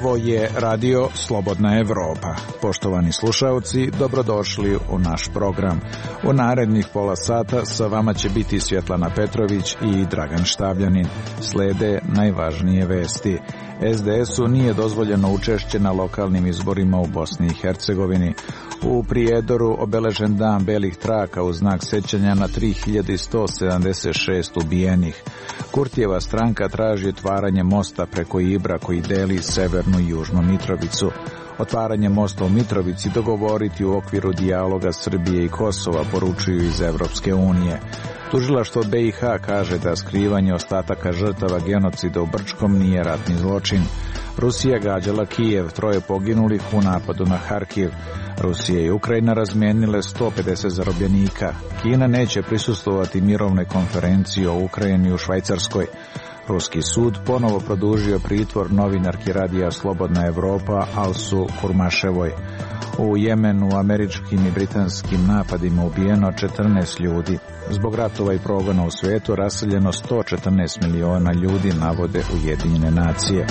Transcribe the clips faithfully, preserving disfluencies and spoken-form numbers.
Ovo je Radio Slobodna Evropa. Poštovani slušaoci, dobrodošli u naš program. U narednih pola sata sa vama će biti Svjetlana Petrović i Dragan Štavljanin. Slede najvažnije vesti. es de esu nije dozvoljeno učešće na lokalnim izborima u Bosni i Hercegovini. U Prijedoru obeležen dan belih traka u znak sećanja na tri hiljade sto sedamdeset šest ubijenih. Kurtijeva stranka traži otvaranje mosta preko Ibra koji deli severnu i južnu Mitrovicu. Otvaranje mosta u Mitrovici dogovoriti u okviru dijaloga Srbije i Kosova, poručuju iz Evropske unije. Tužilaštvo be i ha kaže da skrivanje ostataka žrtava genocida u Brčkom nije ratni zločin. Rusija gađala Kijev, troje poginulih u napadu na Harkiv. Rusija i Ukrajina razmijenile sto pedeset zarobljenika. Kina neće prisustvovati mirovnoj konferenciji o Ukrajini u Švajcarskoj. Ruski sud ponovo produžio pritvor novinarki radija Slobodna Evropa Alsu Kurmaševoj. U Jemenu američkim i britanskim napadima ubijeno četrnaest ljudi. Zbog ratova i progona u svijetu raseljeno sto četrnaest miliona ljudi, navode Ujedinjene nacije.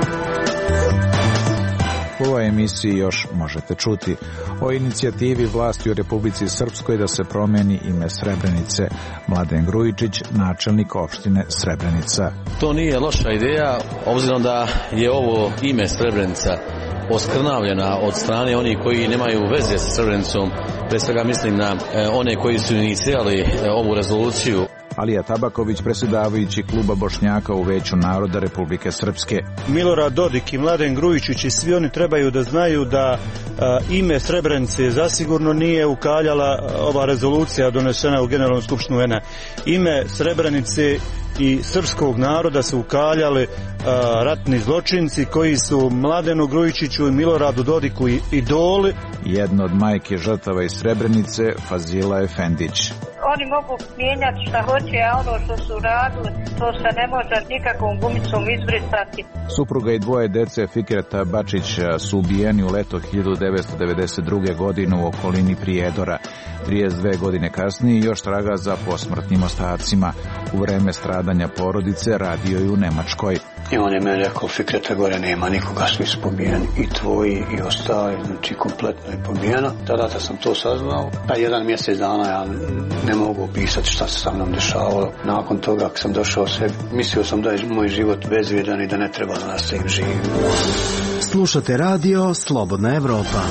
U ovoj emisiji još možete čuti o inicijativi vlasti u Republici Srpskoj da se promijeni ime Srebrenice. Mladen Grujičić, načelnik opštine Srebrenica. To nije loša ideja, obzirom da je ovo ime Srebrenica oskrnavljena od strane onih koji nemaju veze sa Srebrenicom. Pre svega mislim na one koji su inicirali ovu rezoluciju. Alija Tabaković, predsjedavajući kluba Bošnjaka u Veću naroda Republike Srpske. Milorad Dodik i Mladen Grujičić i svi oni trebaju da znaju da a, ime Srebrenice zasigurno nije ukaljala ova rezolucija donesena u Generalnom skupštinu u en a. Ime Srebrenice i srpskog naroda su ukaljali a, ratni zločinci koji su Mladenu Grujičiću i Miloradu Dodiku i idoli. Jedna od majke žrtava iz Srebrenice, Fazila Efendić. Oni mogu mijenjati šta hoće, a ono što su radili, to se ne može nikakvom gumicom izbrisati. Supruga i dvoje dece Fikreta Bačića su ubijeni u leto hiljadu devetsto devedeset druge. godine u okolini Prijedora. trideset dve godine kasnije još traga za posmrtnim ostacima. U vreme stradanja porodice radio je u Nemačkoj. I on je meni rekao, Fikreta, gore nema nikoga, svi su pobijeni, i tvoji i ostali, znači kompletno je pobijeno. Tada da sam to saznao, pa jedan mjesec dana ja ne mogu opisati šta se sa mnom dešavalo. Nakon toga, kad sam došao sebi, mislio sam da je moj život bezvrijedan i da ne treba da nastavim živim. Slušate radio Slobodna Evropa.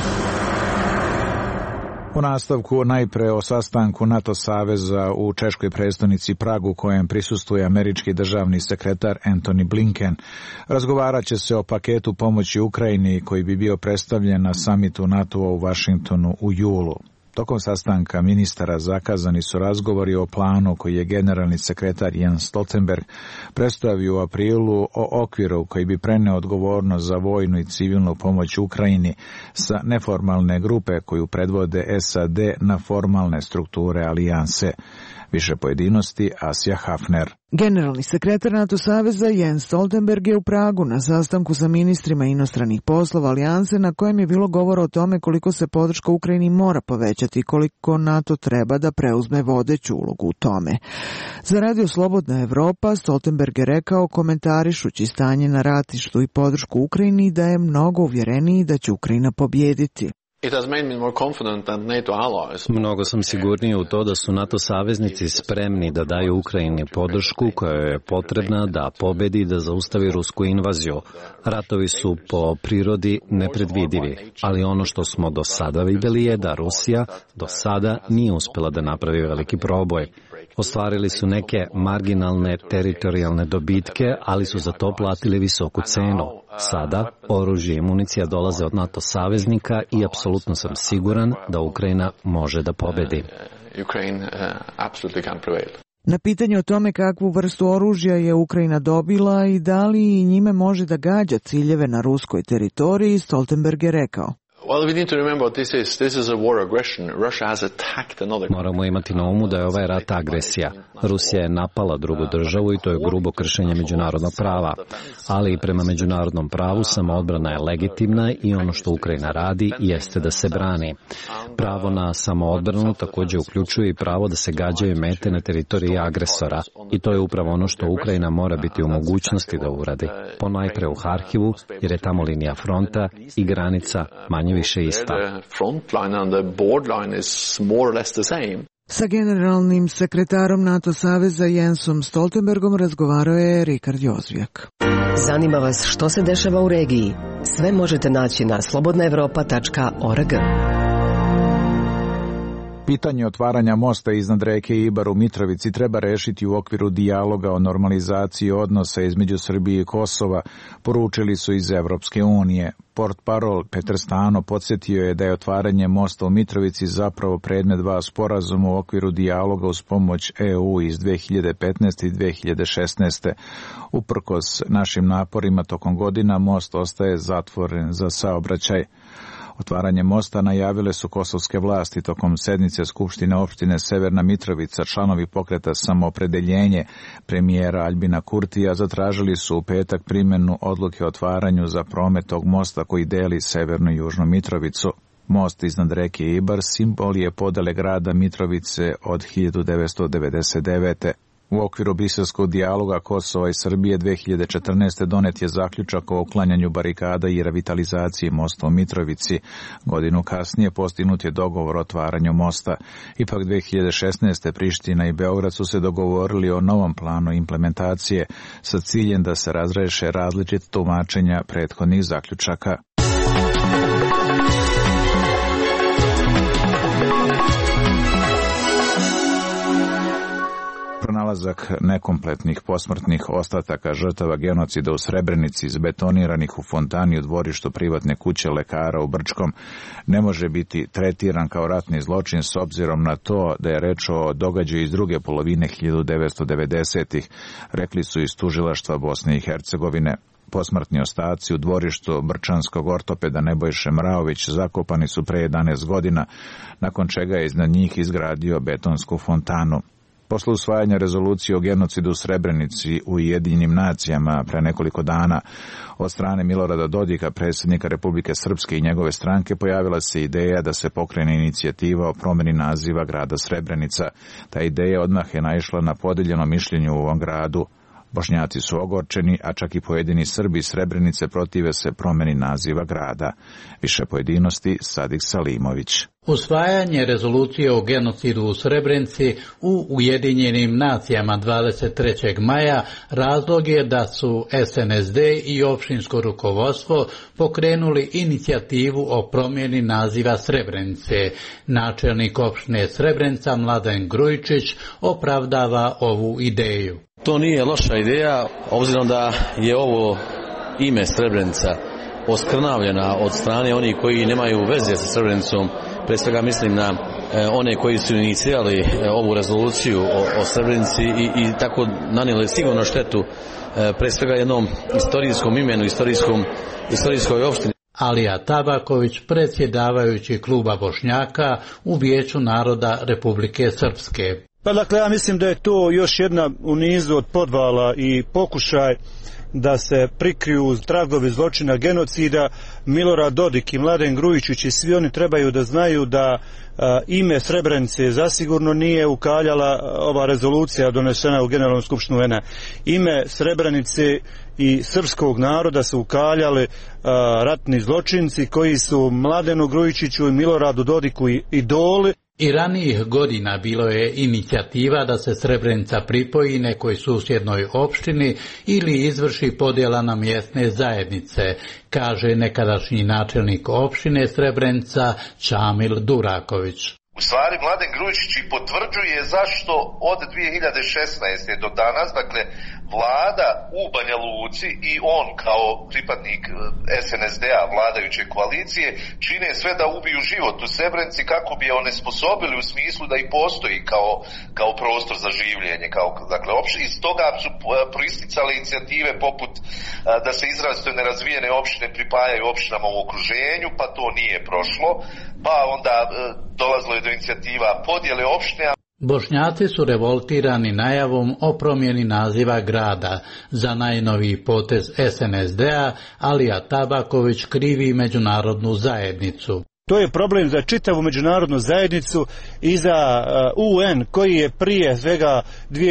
U nastavku najpre o sastanku NATO saveza u češkoj prestonici Pragu kojem prisustvuje američki državni sekretar Antony Blinken. Razgovarat će se o paketu pomoći Ukrajini koji bi bio predstavljen na samitu NATO-a u Vašingtonu u julu. Tokom sastanka ministara zakazani su razgovori o planu koji je generalni sekretar Jens Stoltenberg predstavio u aprilu o okviru koji bi preneo odgovornost za vojnu i civilnu pomoć Ukrajini sa neformalne grupe koju predvode es a de na formalne strukture alijanse. Više pojedinosti Asja Hafner. Generalni sekretar NATO saveza Jens Stoltenberg je u Pragu na sastanku sa ministrima inostranih poslova alijanse na kojem je bilo govora o tome koliko se podrška Ukrajini mora povećati i koliko NATO treba da preuzme vodeću ulogu u tome. Za radio Slobodna Evropa Stoltenberg je rekao, komentarišući stanje na ratištu i podršku Ukrajini, da je mnogo uvjereniji da će Ukrajina pobjediti. Mnogo sam sigurniji u to da su NATO saveznici spremni da daju Ukrajini podršku koja je potrebna da pobedi i da zaustavi rusku invaziju. Ratovi su po prirodi nepredvidivi, ali ono što smo do sada vidjeli je da Rusija do sada nije uspjela da napravi veliki proboj. Ostvarili su neke marginalne teritorijalne dobitke, ali su za to platili visoku cenu. Sada oružje i municija dolaze od NATO saveznika i apsolutno sam siguran da Ukrajina može da pobedi. Na pitanje o tome kakvu vrstu oružja je Ukrajina dobila i da li njime može da gađa ciljeve na ruskoj teritoriji, Stoltenberg je rekao. Moramo imati na umu da je ovaj rat agresija. Rusija je napala drugu državu i to je grubo kršenje međunarodnog prava. Ali i prema međunarodnom pravu samoodbrana je legitimna i ono što Ukrajina radi jeste da se brani. Pravo na samoodbranu također uključuje i pravo da se gađaju mete na teritoriji agresora i to je upravo ono što Ukrajina mora biti u mogućnosti da uradi. Ponajpre u Harkivu, jer je tamo linija fronta i granica manje više ista. Sa generalnim sekretarom NATO saveza Jensom Stoltenbergom razgovarao je Rikard Jozvijak. Zanima vas što se dešava u regiji? Sve možete naći na slobodna evropa tačka org. Pitanje otvaranja mosta iznad reke Ibar u Mitrovici treba rešiti u okviru dijaloga o normalizaciji odnosa između Srbije i Kosova, poručili su iz Evropske unije. Portparol Petar Stano podsjetio je da je otvaranje mosta u Mitrovici zapravo predmet dva sporazuma u okviru dijaloga uz pomoć E U iz dve hiljade petnaeste i dve hiljade šesnaeste. Uprkos našim naporima tokom godina most ostaje zatvoren za saobraćaj. Otvaranje mosta najavile su kosovske vlasti tokom sednice Skupštine opštine Severna Mitrovica. Članovi pokreta Samoopredeljenje premijera Aljbina Kurtija zatražili su u petak primjenu odluke o otvaranju za promet tog mosta koji deli Severnu i Južnu Mitrovicu. Most iznad reke Ibar simbol je podele grada Mitrovice od hiljadu devetsto devedeset devete. U okviru briselskog dijaloga Kosova i Srbije dve hiljade četrnaeste. donet je zaključak o uklanjanju barikada i revitalizaciji mosta u Mitrovici. Godinu kasnije postignut je dogovor o otvaranju mosta. Ipak dve hiljade šesnaeste. Priština i Beograd su se dogovorili o novom planu implementacije sa ciljem da se razreše različita tumačenja prethodnih zaključaka. Pronalazak nekompletnih posmrtnih ostataka žrtava genocida u Srebrenici izbetoniranih u fontani u dvorištu privatne kuće lekara u Brčkom ne može biti tretiran kao ratni zločin s obzirom na to da je reč o događaju iz druge polovine hiljadu devetsto devedesetih, rekli su iz tužilaštva Bosne i Hercegovine. Posmrtni ostaci u dvorištu brčanskog ortopeda Nebojše Mraović zakopani su pre jedanaest godina, nakon čega je iznad njih izgradio betonsku fontanu. Posle usvajanja rezolucije o genocidu u Srebrenici u Ujedinjenim nacijama pre nekoliko dana od strane Milorada Dodika, predsjednika Republike Srpske i njegove stranke, pojavila se ideja da se pokrene inicijativa o promjeni naziva grada Srebrenica. Ta ideja odmah je naišla na podeljeno mišljenje u ovom gradu. Bošnjaci su ogorčeni, a čak i pojedini Srbi iz Srebrenice protive se promjeni naziva grada. Više pojedinosti Sadik Salimović. Usvajanje rezolucije o genocidu u Srebrenici u Ujedinjenim nacijama dvadeset trećeg maja razlog je da su S N S D i opštinsko rukovodstvo pokrenuli inicijativu o promjeni naziva Srebrenice. Načelnik opštine Srebrenica Mladen Grujičić opravdava ovu ideju. To nije loša ideja, obzirom da je ovo ime Srebrenica oskrnavljena od strane onih koji nemaju veze sa Srebrenicom. Pre svega mislim na one koji su inicirali ovu rezoluciju o, o Srebrenici i, i tako nanijeli sigurno štetu pre svega jednom istorijskom imenu, istorijskom, istorijskoj opštini. Alija Tabaković, predsjedavajući kluba Bošnjaka u Vijeću naroda Republike Srpske. Pa dakle, ja mislim da je to još jedna u nizu od podvala i pokušaj da se prikriju tragovi zločina genocida. Milorad Dodik i Mladen Grujičić i svi oni trebaju da znaju da a, ime Srebrenice zasigurno nije ukaljala ova rezolucija donesena u Generalnom skupštinu U N A. Ime Srebrenice i srpskog naroda su ukaljali a, ratni zločinci koji su Mladenu Grujičiću i Miloradu Dodiku idoli. I ranijih godina bilo je inicijativa da se Srebrenica pripoji nekoj susjednoj opštini ili izvrši podjela na mjesne zajednice, kaže nekadašnji načelnik opštine Srebrenica Čamil Duraković. U stvari Mladen Grujičić i potvrđuje zašto od dvije hiljade šesnaeste do danas, dakle, vlada u Banja Luci i on kao pripadnik es en es de a, vladajuće koalicije, čine sve da ubiju život u Srebrenici kako bi je onesposobili u smislu da i postoji kao, kao prostor za življenje. Kao, dakle, opšte, iz toga su proisticale inicijative poput da se izrazito nerazvijene opštine pripajaju opštinama u okruženju, pa to nije prošlo, pa onda dolazilo je do inicijativa podjele opštine. Bošnjaci su revoltirani najavom o promjeni naziva grada. Za najnoviji potez es en es de a Alija Tabaković krivi međunarodnu zajednicu. To je problem za čitavu međunarodnu zajednicu i za u en koji je prije svega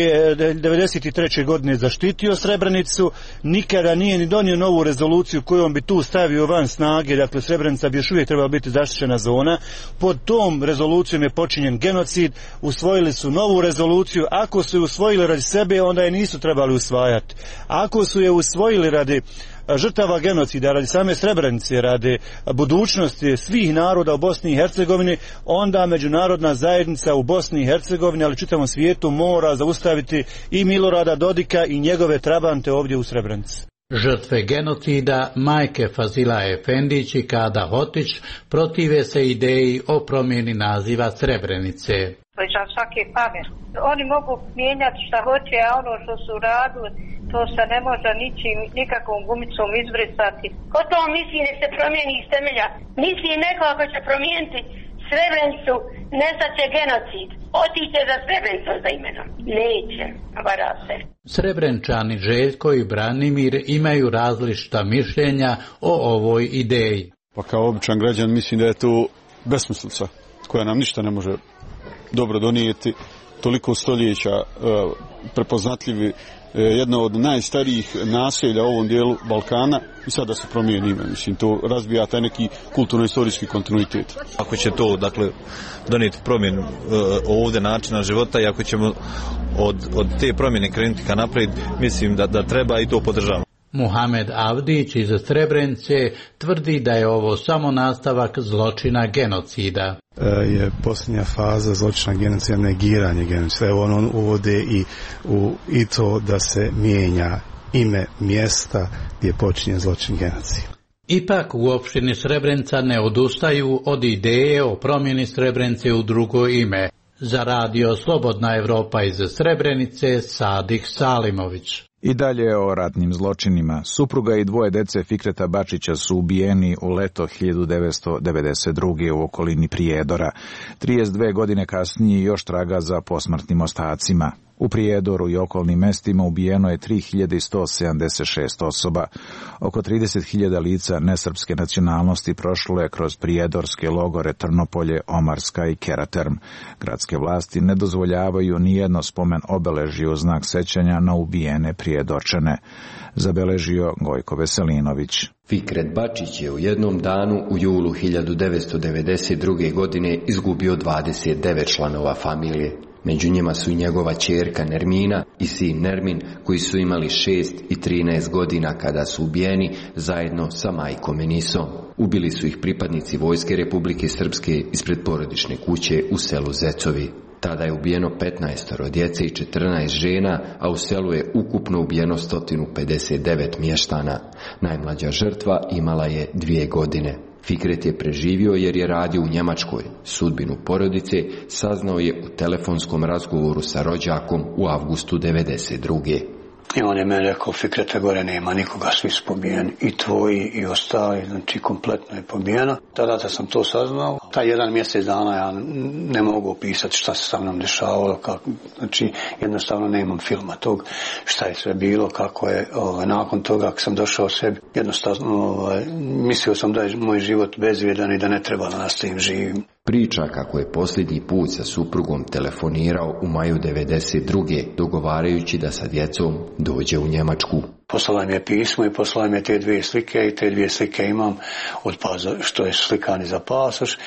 devedeset treće godine zaštitio Srebrenicu, nikada nije ni donio novu rezoluciju kojom bi tu stavio van snage, dakle Srebrenica bi još uvijek trebala biti zaštićena zona. Pod tom rezolucijom je počinjen genocid, usvojili su novu rezoluciju, ako su je usvojili radi sebe, onda je nisu trebali usvajati. Ako su je usvojili radi žrtava genocida, radi same Srebrenice, radi budućnosti svih naroda u Bosni i Hercegovini, onda međunarodna zajednica u Bosni i Hercegovini, ali čitavom svijetu, mora zaustaviti i Milorada Dodika i njegove trabante ovdje u Srebrenici. Žrtve genocida, majke Fazila Efendić i Kada Hotić, protive se ideji o promjeni naziva Srebrenice. Svaki pamet. Oni mogu mijenjati šta hoće, a ono što su radili, to se ne može ničim, nikakvom gumicom izbrisati. Ko to misli nek se promijeni iz temelja? Misli neko ako će promijeniti Srebrenicu, nestaće genocid. Otiće za Srebrenicu za imenom. Neće, vara se. Srebrenčani Željko i Branimir imaju različita mišljenja o ovoj ideji. Pa kao običan građan mislim da je to besmislica koja nam ništa ne može dobro donijeti, toliko stoljeća e, prepoznatljivi, e, jedno od najstarijih naselja u ovom dijelu Balkana i sada se promijeni ime. Mislim, to razbija taj neki kulturno-istorijski kontinuitet. Ako će to, dakle, donijeti promjenu e, ovdje načina života i ako ćemo od, od te promjene krenuti ka naprijed, mislim da, da treba i to podržavamo. Muhamed Avdić iz Srebrenice tvrdi da je ovo samo nastavak zločina genocida. Je posljednja faza zločina genocida, negiranje genocida. Evo on uvode i, u, i to da se mijenja ime mjesta gdje počinje zločin genocida. Ipak u opštini Srebrenica ne odustaju od ideje o promjeni Srebrenice u drugo ime. Za radio Slobodna Evropa iz Srebrenice, Sadih Salimović. I dalje o ratnim zločinima. Supruga i dvoje dece Fikreta Bačića su ubijeni u leto hiljadu devetsto devedeset druge u okolini Prijedora. trideset dve godine kasnije još traga za posmrtnim ostacima. U Prijedoru i okolnim mestima ubijeno je tri hiljade sto sedamdeset šest osoba. Oko trideset hiljada lica nesrpske nacionalnosti prošlo je kroz prijedorske logore Trnopolje, Omarska i Keraterm. Gradske vlasti ne dozvoljavaju ni jedno spomen obeležje u znak sećanja na ubijene Prijedorčane. Zabeležio Gojko Veselinović. Fikret Bačić je u jednom danu u julu hiljadu devetsto devedeset druge. godine izgubio dvadeset devet članova familije. Među njima su i njegova ćerka Nermina i sin Nermin, koji su imali šest i trinaest godina kada su ubijeni zajedno sa majkom Enisom. Ubili su ih pripadnici Vojske Republike Srpske ispred porodične kuće u selu Zecovi. Tada je ubijeno petnaestoro djece i četrnaest žena, a u selu je ukupno ubijeno sto pedeset devet mještana. Najmlađa žrtva imala je dvije godine. Fikret je preživio jer je radio u Njemačkoj. Sudbinu porodice saznao je u telefonskom razgovoru sa rođakom u avgustu devedeset druge. I on je meni rekao, Fikreta gore nema nikoga, svi su pobijeni, i tvoji i ostali, znači kompletno je pobijena. Tada da sam to saznao, taj jedan mjesec dana ja ne mogu opisati šta se sa mnom dešavalo, kako, znači jednostavno nemam filma tog, šta je sve bilo, kako je, ovaj, nakon toga kad sam došao sebi, jednostavno ovaj, mislio sam da je moj život bezvrijedan i da ne treba da nastavim živim. Priča kako je posljednji put sa suprugom telefonirao u maju devedeset druge. dogovarajući da sa djecom dođe u Njemačku. Poslala mi je pismo i poslala mi je te dvije slike i te dvije slike imam od paza, što je slikani za pasoš,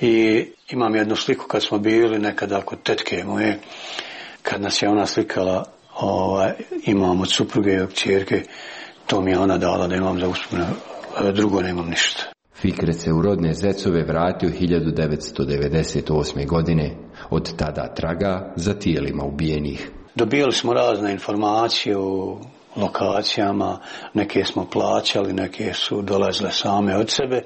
i imam jednu sliku kad smo bili nekada kod tetke moje, kad nas je ona slikala, ovaj, imam od supruge i od ćerke, to mi je ona dala da imam za uspomenu, drugo nemam ništa. Fikret se u rodne Zecove vratio hiljadu devetsto devedeset osme. godine. Od tada traga za tijelima ubijenih. Dobijali smo razne informacije o lokacijama, neke smo plaćali, neke su dolazile same od sebe.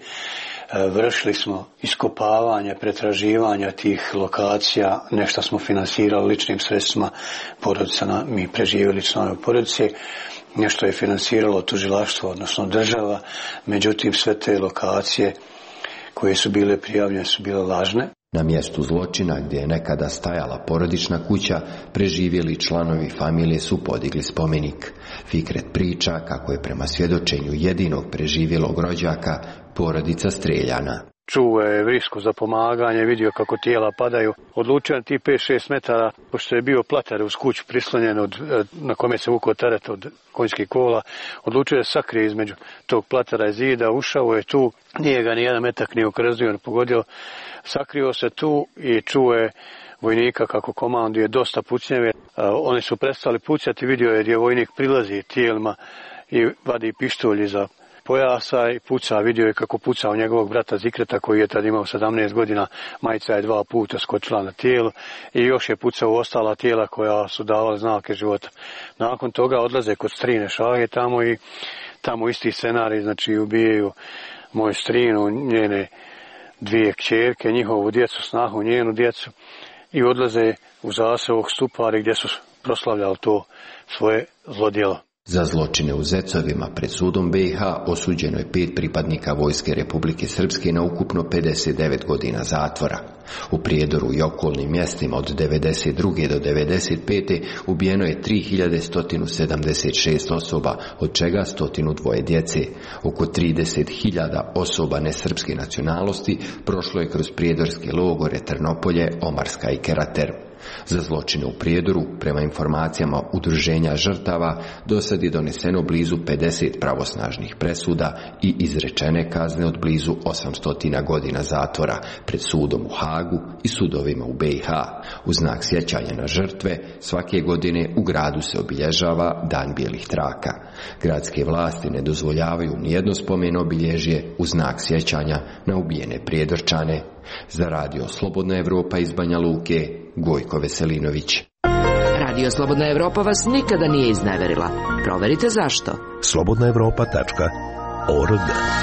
Vršili smo iskopavanje, pretraživanja tih lokacija, nešto smo finansirali ličnim sredstvima porodica, mi preživjeli članovi porodice, nešto je finansiralo tužilaštvo, odnosno država, međutim sve te lokacije koje su bile prijavljene su bile lažne. Na mjestu zločina, gdje je nekada stajala porodična kuća, preživjeli članovi familije su podigli spomenik. Fikret priča kako je prema svjedočenju jedinog preživjelog rođaka porodica streljana. Čuo je vrisku za pomaganje, vidio kako tijela padaju. Odlučio na ti pet šest metara, pošto je bio platar uz kuću prislonjen od, na kome se vukao teret od konjskih kola, odlučio je sakrije između tog platara i zida, ušao je tu, nije ga ni jedan metak ni okrzio, ni pogodio, sakrio se tu i čuo je vojnika kako komanduje dosta pucnjeve. Oni su prestali pucati, vidio je gdje vojnik prilazi tijelima i vadi pištolj iza pojasa i puca, vidio je kako puca u njegovog brata Zikreta koji je tad imao sedamnaest godina, majica je dva puta skočila na tijelo i još je pucao u ostala tijela koja su davala znake života. Nakon toga odlaze kod strine Šahe tamo i tamo isti scenarij, znači ubijaju moju strinu, njene dvije kćerke, njihovu djecu, snahu, njenu djecu i odlaze u zaseok Stupari gdje su proslavljali to svoje zlodjelo. Za zločine u Zecovima pred sudom B i H osuđeno je pet pripadnika Vojske Republike Srpske na ukupno pedeset devet godina zatvora. U Prijedoru i okolnim mjestima od devedeset druge do devedeset pete ubijeno je tri hiljade sto sedamdeset šest osoba, od čega sto dva djece. Oko trideset hiljada osoba nesrpske nacionalnosti prošlo je kroz prijedorske logore Trnopolje, Omarska i Kerater. Za zločine u Prijedoru, prema informacijama udruženja žrtava, do sad je doneseno blizu pedeset pravosnažnih presuda i izrečene kazne od blizu osamsto godina zatvora pred sudom u Hagu i sudovima u B i H. U znak sjećanja na žrtve, svake godine u gradu se obilježava Dan bijelih traka. Gradske vlasti ne dozvoljavaju nijedno spomen obilježje u znak sjećanja na ubijene Prijedorčane. Za radio Slobodna Evropa iz Banja Luke, Gojko Veselinović. Radio Slobodna Evropa vas nikada nije izneverila. Proverite zašto. slobodna evropa tačka org.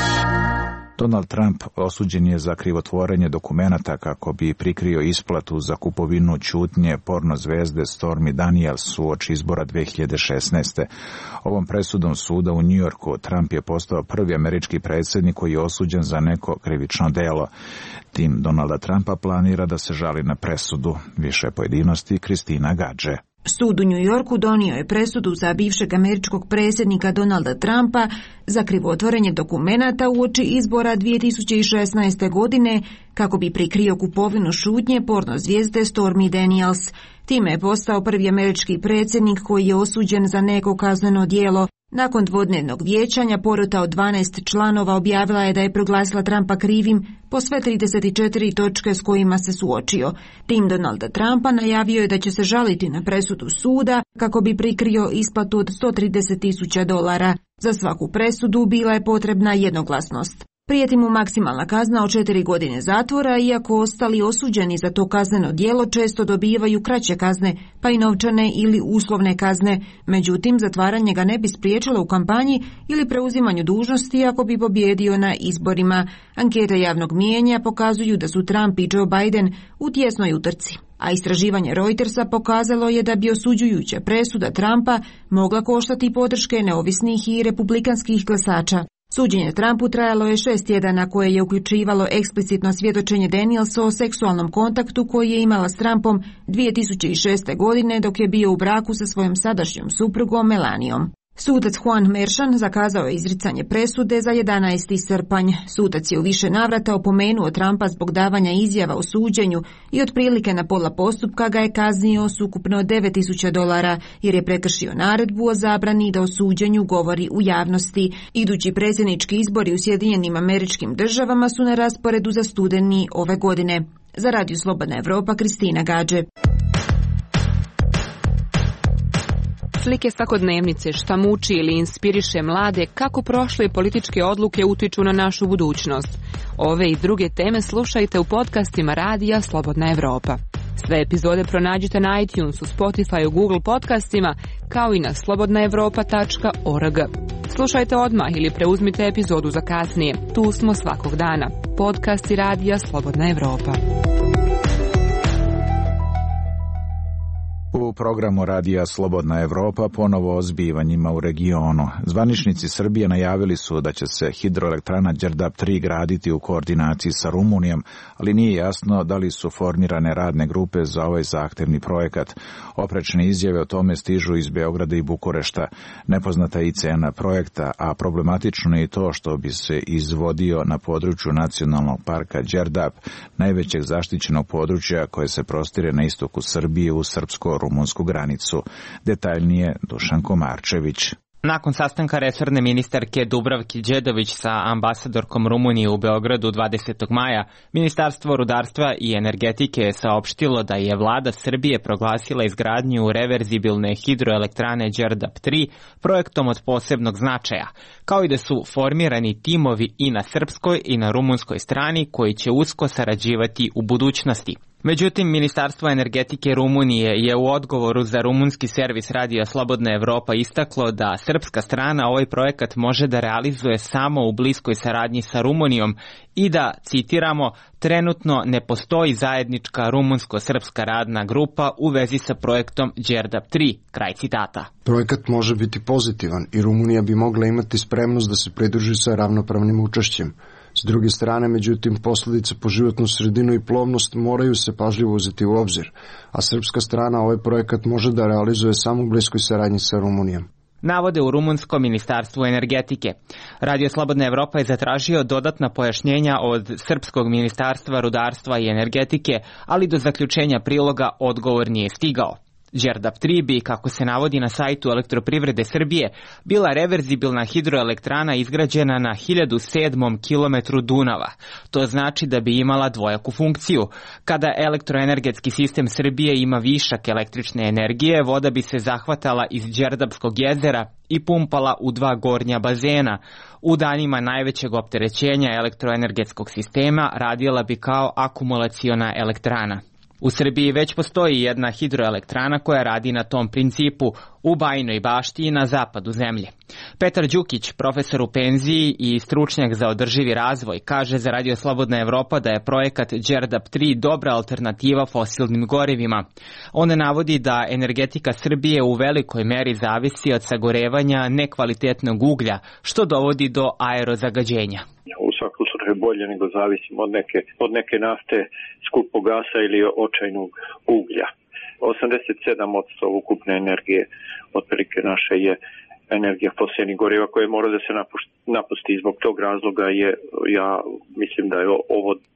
Donald Trump osuđen je za krivotvorenje dokumenata kako bi prikrio isplatu za kupovinu ćutnje porno zvezde Stormy Daniels uoči izbora dve hiljade šesnaeste. Ovom presudom suda u Njujorku Trump je postao prvi američki predsjednik koji je osuđen za neko krivično delo. Tim Donalda Trumpa planira da se žali na presudu. Više pojedinosti Kristina Gadže. Sud u Njujorku donio je presudu za bivšeg američkog predsjednika Donalda Trumpa za krivotvorenje dokumenata uoči izbora dvije tisuće šesnaeste. godine kako bi prikrio kupovinu šutnje porno zvijezde Stormy Daniels. Time je postao prvi američki predsjednik koji je osuđen za neko kazneno djelo. Nakon dvodnevnog vijećanja porota od dvanaest članova objavila je da je proglasila Trumpa krivim po sve trideset četiri točke s kojima se suočio. Tim Donalda Trumpa najavio je da će se žaliti na presudu suda kako bi prikrio isplatu od sto trideset tisuća dolara. Za svaku presudu bila je potrebna jednoglasnost. Prijeti mu maksimalna kazna od četiri godine zatvora, iako ostali osuđeni za to kazneno djelo često dobivaju kraće kazne, pa i novčane ili uslovne kazne. Međutim, zatvaranje ga ne bi spriječilo u kampanji ili preuzimanju dužnosti ako bi pobjedio na izborima. Ankete javnog mijenja pokazuju da su Trump i Joe Biden u tjesnoj utrci. A istraživanje Reutersa pokazalo je da bi osuđujuća presuda Trumpa mogla koštati podrške neovisnih i republikanskih glasača. Suđenje Trumpu trajalo je šest tjedana koje je uključivalo eksplicitno svjedočenje Danielsa o seksualnom kontaktu koji je imala s Trumpom dvije tisuće šeste. godine dok je bio u braku sa svojom sadašnjom suprugom Melanijom. Sudac Juan Merchan zakazao je izricanje presude za jedanaesti srpanj. Sudac je u više navrata opomenuo Trumpa zbog davanja izjava o suđenju i otprilike na pola postupka ga je kaznio s ukupno devet tisuća dolara jer je prekršio naredbu o zabrani da o suđenju govori u javnosti. Idući predsjednički izbori u Sjedinjenim Američkim Državama su na rasporedu za studeni ove godine. Za Radio Slobodna Evropa, Kristina Gadže. Slike svakodnevnice, šta muči ili inspiriše mlade, kako prošle političke odluke utiču na našu budućnost. Ove i druge teme slušajte u podcastima Radija Slobodna Evropa. Sve epizode pronađite na iTunesu, Spotifyu, Google podcastima, kao i na slobodna evropa tačka org. Slušajte odmah ili preuzmite epizodu za kasnije. Tu smo svakog dana. Podcasti Radija Slobodna Evropa. U programu Radija Slobodna Evropa ponovo o zbivanjima u regionu. Zvaničnici Srbije najavili su da će se hidroelektrana Đerdap tri graditi u koordinaciji sa Rumunijom, ali nije jasno da li su formirane radne grupe za ovaj zahtevni projekat. Oprečne izjave o tome stižu iz Beograda i Bukurešta. Nepoznata je i cena projekta, a problematično je i to što bi se izvodio na području nacionalnog parka Đerdap, najvećeg zaštićenog područja koje se prostire na istoku Srbije u srpsko-rumunsku granicu. Detaljnije Dušan Komarčević. Nakon sastanka resorne ministarke Dubravke Đedović sa ambasadorkom Rumunije u Beogradu dvadesetog maja, Ministarstvo rudarstva i energetike je saopštilo da je vlada Srbije proglasila izgradnju reverzibilne hidroelektrane Đerdap tri projektom od posebnog značaja, kao i da su formirani timovi i na srpskoj i na rumunskoj strani koji će usko sarađivati u budućnosti. Međutim, Ministarstvo energetike Rumunije je u odgovoru za rumunski servis Radija Slobodna Evropa istaklo da srpska strana ovaj projekat može da realizuje samo u bliskoj saradnji sa Rumunijom i da, citiramo, trenutno ne postoji zajednička rumunsko-srpska radna grupa u vezi sa projektom Đerdap tri, kraj citata. Projekat može biti pozitivan i Rumunija bi mogla imati spremnost da se pridruži sa ravnopravnim učešćem. S druge strane, međutim, posljedice po životnu sredinu i plovnost moraju se pažljivo uzeti u obzir, a srpska strana ovaj projekat može da realizuje samo u bliskoj saradnji sa Rumunijom. Navode u rumunskom ministarstvu energetike. Radio Slobodna Evropa je zatražio dodatna pojašnjenja od srpskog ministarstva rudarstva i energetike, ali do zaključenja priloga odgovor nije stigao. Đerdap tri bi, kako se navodi na sajtu Elektroprivrede Srbije, bila reverzibilna hidroelektrana izgrađena na hiljadu sedmom kilometru Dunava. To znači da bi imala dvojaku funkciju. Kada elektroenergetski sistem Srbije ima višak električne energije, voda bi se zahvatala iz Đerdapskog jezera i pumpala u dva gornja bazena. U danima najvećeg opterećenja elektroenergetskog sistema radila bi kao akumulaciona elektrana. U Srbiji već postoji jedna hidroelektrana koja radi na tom principu u Bajinoj Bašti i na zapadu zemlje. Petar Đukić, profesor u penziji i stručnjak za održivi razvoj, kaže za Radio Slobodna Evropa da je projekat Đerdap tri dobra alternativa fosilnim gorivima. On navodi da energetika Srbije u velikoj meri zavisi od sagorevanja nekvalitetnog uglja, što dovodi do aerozagađenja. U svakom slučaju bolje nego zavisimo od neke, od neke nafte, skupog gasa ili očajnog uglja. osamdeset sedam posto ukupne energije otprilike naše je energija fosilnih goriva koje mora da se napusti. Zbog tog razloga je, ja mislim da je ovo a,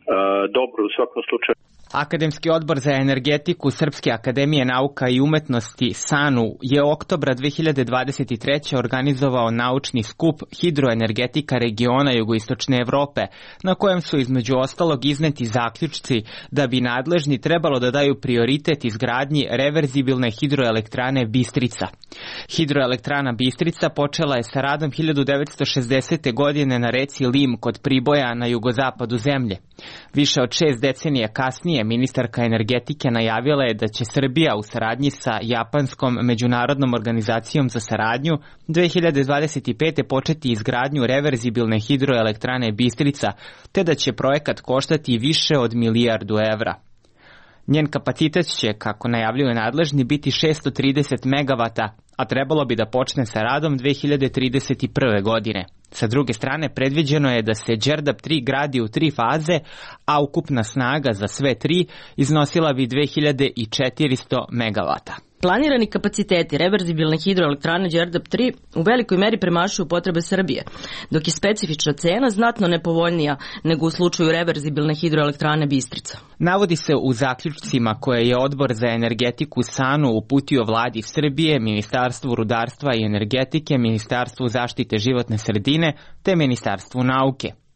dobro u svakom slučaju. Akademski odbor za energetiku Srpske akademije nauka i umetnosti SANU je oktobra dve hiljade dvadeset treće. organizovao naučni skup Hidroenergetika regiona jugoistočne Evrope, na kojem su između ostalog izneti zaključci da bi nadležni trebalo da daju prioritet izgradnji reverzibilne hidroelektrane Bistrica. Hidroelektrana Bistrica počela je sa radom hiljadu devetsto šezdesete. godine na reci Lim kod Priboja na jugozapadu zemlje. Više od šest decenija kasnije ministarka energetike najavila je da će Srbija u saradnji sa Japanskom međunarodnom organizacijom za saradnju dve hiljade dvadeset pete. početi izgradnju reverzibilne hidroelektrane Bistrica, te da će projekat koštati više od milijardu evra. Njen kapacitet će, kako najavljuju nadležni, biti šesto trideset megavata, a trebalo bi da počne sa radom dve hiljade trideset prve. godine. Sa druge strane, predviđeno je da se Đerdap tri gradi u tri faze, a ukupna snaga za sve tri iznosila bi dve hiljade četiristo megavata. Planirani kapaciteti reverzibilne hidroelektrane Đerdap tri u velikoj meri premašuju potrebe Srbije, dok je specifična cena znatno nepovoljnija nego u slučaju reverzibilne hidroelektrane Bistrica. Navodi se u zaključcima koje je Odbor za energetiku SANU uputio vladi Srbije, Ministarstvu rudarstva i energetike, Ministarstvu zaštite životne sredine te Ministarstvu nauke.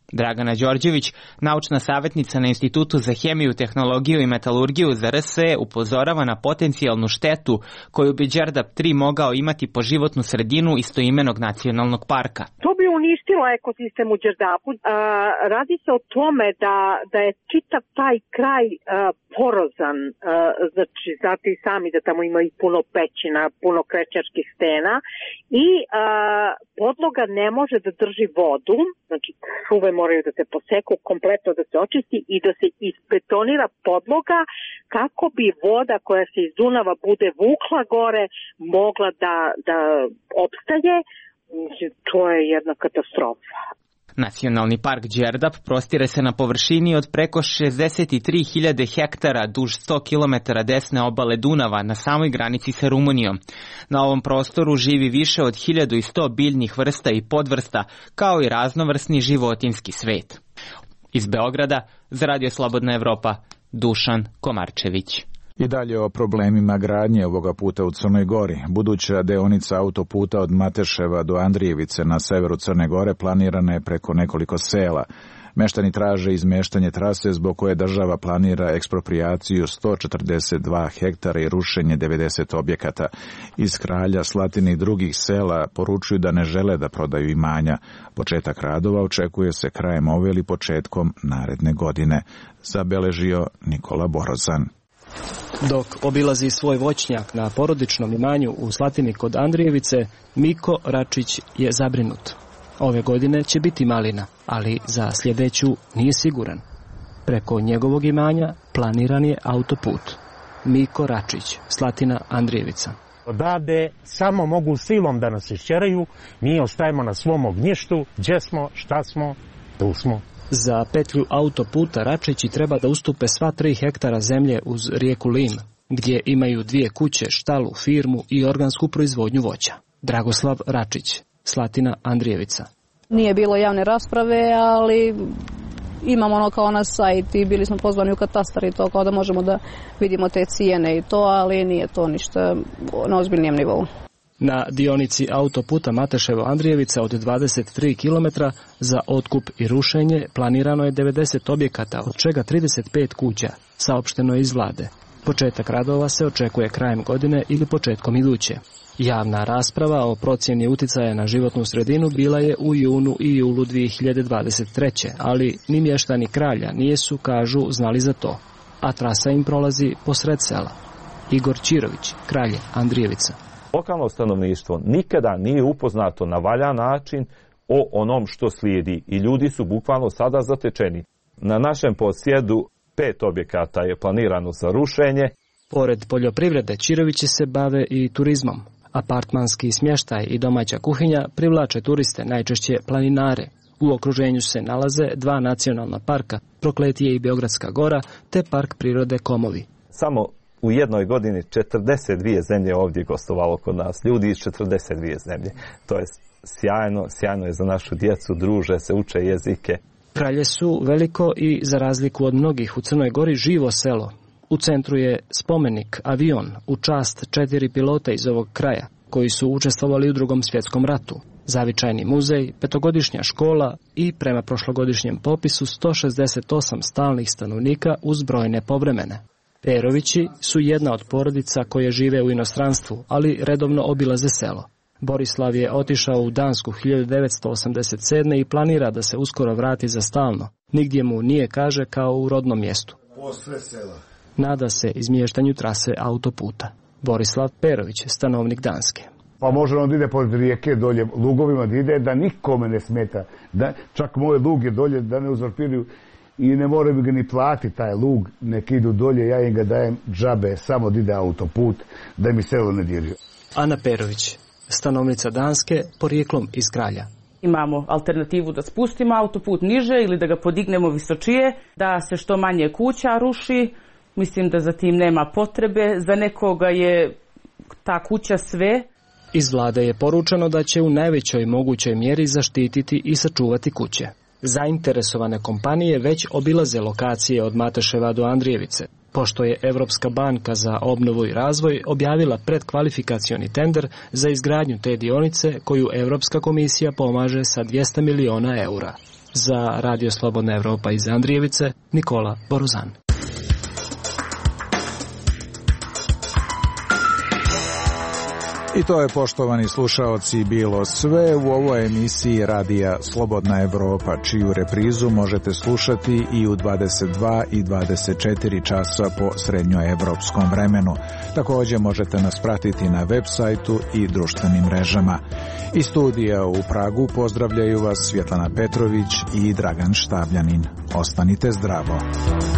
Dragana Đorđević, naučna savjetnica na Institutu za hemiju, tehnologiju i metalurgiju za R S E, upozorava na potencijalnu štetu koju bi Đerdap tri mogao imati po životnu sredinu istoimenog nacionalnog parka. To bi uništilo ekosistem u Đerdapu. A, radi se o tome da, da je čitav taj kraj a, porozan, a, znači znate i sami da tamo ima i puno pećina, puno krečarskih stena i a, podloga ne može da drži vodu, znači šuve moraju da se poseku, kompletno da se očisti i da se isbetonira podloga kako bi voda koja se iz Dunava bude vukla gore mogla da, da opstaje. To je jedna katastrofa. Nacionalni park Đerdap prostire se na površini od preko šezdeset tri hiljade hektara duž sto kilometara desne obale Dunava na samoj granici sa Rumunijom. Na ovom prostoru živi više od hiljadu sto biljnih vrsta i podvrsta, kao i raznovrsni životinjski svet. Iz Beograda, za Radio Slobodna Evropa, Dušan Komarčević. I dalje o problemima gradnje ovoga puta u Crnoj Gori. Buduća deonica autoputa od Mateševa do Andrijevice na severu Crne Gore planirana je preko nekoliko sela. Meštani traže izmeštanje trase zbog koje država planira eksproprijaciju sto četrdeset dva hektara i rušenje devedeset objekata. Iz Kralja, Slatine i drugih sela poručuju da ne žele da prodaju imanja. Početak radova očekuje se krajem ove ili početkom naredne godine, zabeležio Nikola Borozan. Dok obilazi svoj voćnjak na porodičnom imanju u Slatini kod Andrijevice, Miko Račić je zabrinut. Ove godine će biti malina, ali za sljedeću nije siguran. Preko njegovog imanja planiran je autoput. Miko Račić, Slatina, Andrijevica. Odavde samo mogu silom da nas išćeraju, mi ostajemo na svom ognjištu, gdje smo, šta smo, tu smo. Za petlju autoputa Račići treba da ustupe sva tri hektara zemlje uz rijeku Lim, gdje imaju dvije kuće, štalu, firmu i organsku proizvodnju voća. Dragoslav Račić, Slatina, Andrijevica. Nije bilo javne rasprave, ali imamo ono kao na sajt i bili smo pozvani u katastar i to kao da možemo da vidimo te cijene i to, ali nije to ništa na ozbiljnijem nivou. Na dionici autoputa Mateševo-Andrijevica od dvadeset tri kilometra za otkup i rušenje planirano je devedeset objekata, od čega trideset pet kuća, saopšteno je iz vlade. Početak radova se očekuje krajem godine ili početkom iduće. Javna rasprava o procjeni uticaja na životnu sredinu bila je u junu i julu dvije hiljade dvadeset treće. ali ni mještani Kralja nijesu, kažu, znali za to, a trasa im prolazi posred sela. Igor Čirović, Kralje, Andrijevica. Lokalno stanovništvo nikada nije upoznato na valjan način o onom što slijedi i ljudi su bukvalno sada zatečeni. Na našem posjedu pet objekata je planirano za rušenje. Pored poljoprivrede, Čirovići se bave i turizmom. Apartmanski smještaj i domaća kuhinja privlače turiste, najčešće planinare. U okruženju se nalaze dva nacionalna parka, Prokletije i Beogradska gora, te park prirode Komovi. Samo u jednoj godini četrdeset dvije zemlje ovdje gostovalo kod nas, ljudi iz četrdeset dvije zemlje. To je sjajno, sjajno je za našu djecu, druže se, uče jezike. Kralje su veliko i, za razliku od mnogih u Crnoj Gori, živo selo. U centru je spomenik, avion, u čast četiri pilota iz ovog kraja, koji su učestvovali u Drugom svjetskom ratu. Zavičajni muzej, petogodišnja škola i, prema prošlogodišnjem popisu, sto šezdeset osam stalnih stanovnika uz brojne povremene. Perovići su jedna od porodica koje žive u inostranstvu, ali redovno obilaze selo. Borislav je otišao u Dansku hiljadu devetsto osamdeset sedme. i planira da se uskoro vrati za stalno. Nigdje mu nije, kaže, kao u rodnom mjestu. Posle sela. Nada se izmještanju trase autoputa. Borislav Perović, stanovnik Danske. Pa može on da ide pod rijeke dolje, lugovima da ide, da nikome ne smeta. Da, čak moje luge dolje da ne uzurpiraju i ne moraju ga ni platiti taj lug, nek idu dolje, ja im ga dajem džabe, samo da ide autoput, da mi selo ne diraju. Ana Perović, stanovnica Danske, porijeklom iz Kralja. Imamo alternativu da spustimo autoput niže ili da ga podignemo visočije, da se što manje kuća ruši. Mislim da za tim nema potrebe, za nekoga je ta kuća sve. Iz vlade je poručeno da će u najvećoj mogućoj mjeri zaštititi i sačuvati kuće. Zainteresovane kompanije već obilaze lokacije od Mateševa do Andrijevice. pošto je Evropska banka za obnovu i razvoj objavila predkvalifikacioni tender za izgradnju te dionice koju Evropska komisija pomaže sa dvjesto miliona eura. Za Radio Slobodna Evropa iz Andrijevice, Nikola Boruzan. I to je, poštovani slušaoci, bilo sve u ovoj emisiji Radija Slobodna Evropa, čiju reprizu možete slušati i u dvadeset dva i dvadeset četiri časa po srednjoevropskom vremenu. Također možete nas pratiti na web sajtu i društvenim mrežama. Iz studija u Pragu pozdravljaju vas Svjetlana Petrović i Dragan Štavljanin. Ostanite zdravo.